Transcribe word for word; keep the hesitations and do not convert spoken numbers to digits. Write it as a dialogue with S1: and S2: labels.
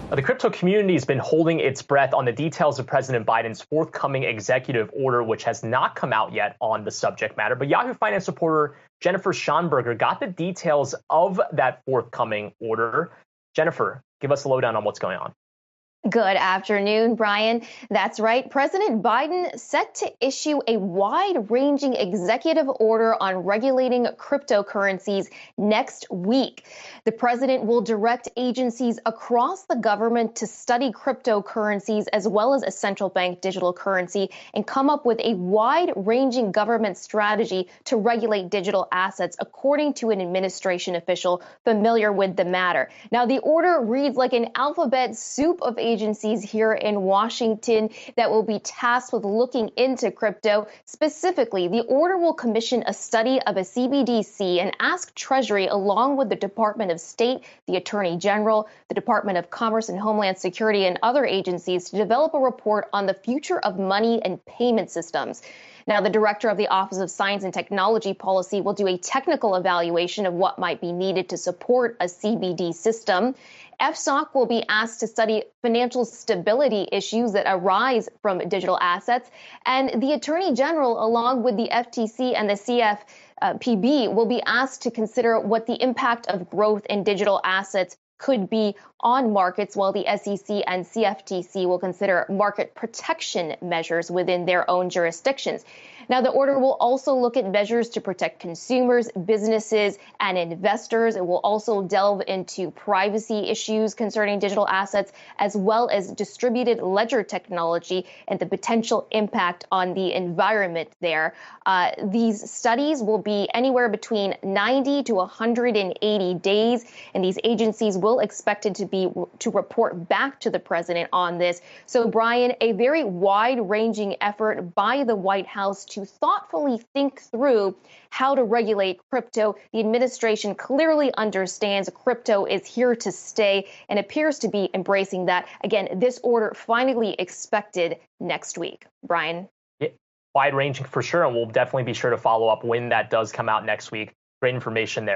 S1: The crypto community has been holding its breath on the details of President Biden's forthcoming executive order, which has not come out yet on the subject matter. But Yahoo Finance reporter Jennifer Schonberger got the details of that forthcoming order. Jennifer, give us a lowdown on what's going on.
S2: Good afternoon, Brian. That's right. President Biden set to issue a wide-ranging executive order on regulating cryptocurrencies next week. The president will direct agencies across the government to study cryptocurrencies as well as a central bank digital currency and come up with a wide-ranging government strategy to regulate digital assets, according to an administration official familiar with the matter. Now, the order reads like an alphabet soup of agencies agencies here in Washington that will be tasked with looking into crypto. Specifically, the order will commission a study of a C B D C and ask Treasury, along with the Department of State, the Attorney General, the Department of Commerce and Homeland Security, and other agencies to develop a report on the future of money and payment systems. Now, the director of the Office of Science and Technology Policy will do a technical evaluation of what might be needed to support a C B D system. F S O C will be asked to study financial stability issues that arise from digital assets. And the Attorney General, along with the F T C and the C F P B, will be asked to consider what the impact of growth in digital assets could be on markets, while the S E C and C F T C will consider market protection measures within their own jurisdictions. Now, the order will also look at measures to protect consumers, businesses, and investors. It will also delve into privacy issues concerning digital assets, as well as distributed ledger technology and the potential impact on the environment there. Uh, these studies will be anywhere between ninety to one hundred eighty days, and these agencies will expected to be to report back to the president on this. So, Brian, a very wide-ranging effort by the White House to thoughtfully think through how to regulate crypto. The administration clearly understands crypto is here to stay and appears to be embracing that. Again, this order finally expected next week. Brian?
S1: Yeah, wide-ranging for sure, and we'll definitely be sure to follow up when that does come out next week. Great information there.